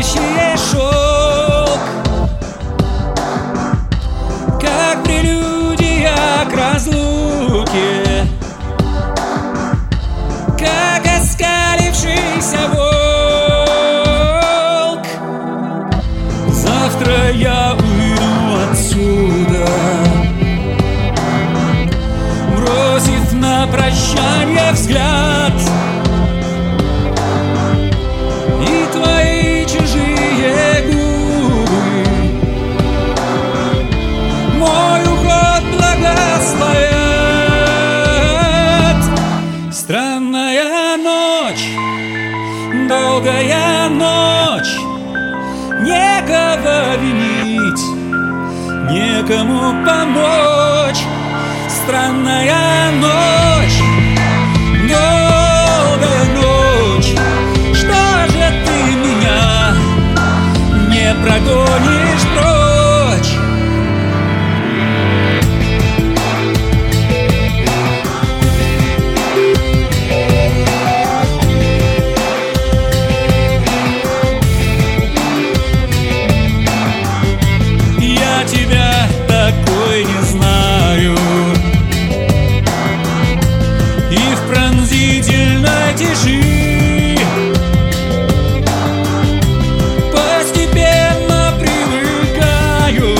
горящий шелк, как прелюдия к разлуке, как оскалившийся волк. Завтра я уйду отсюда, бросив на прощанье взгляд, и твои чужие губы мой уход благословят. Странная ночь, долгая ночь, некого винить, некому помочь. Странная ночь, долгая ночь, что же ты меня не прогонишь прочь? Я тебя такой не знаю, и в пронзительной тиши постепенно привыкаю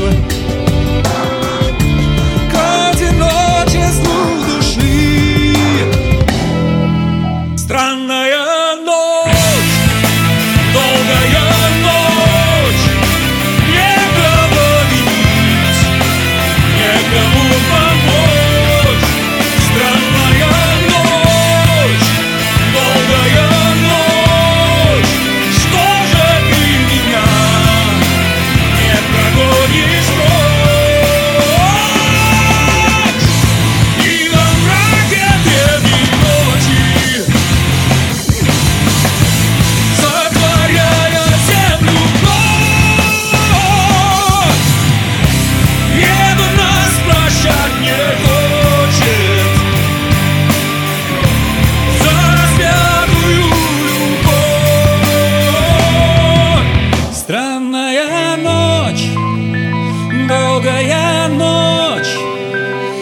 к одиночеству души. Странная ночь, долгая ночь, некого винить, некому помочь. Странная ночь, долгая ночь, что же ты меня не прогонишь прочь? И во мраке древней ночи, сотворяя землю вновь, небо нас прощать не хочет за распятую любовь. Странная ночь, долгая ночь,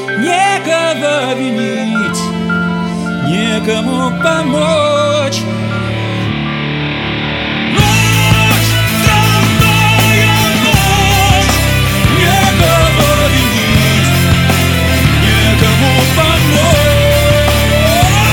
некого винить, некому помочь.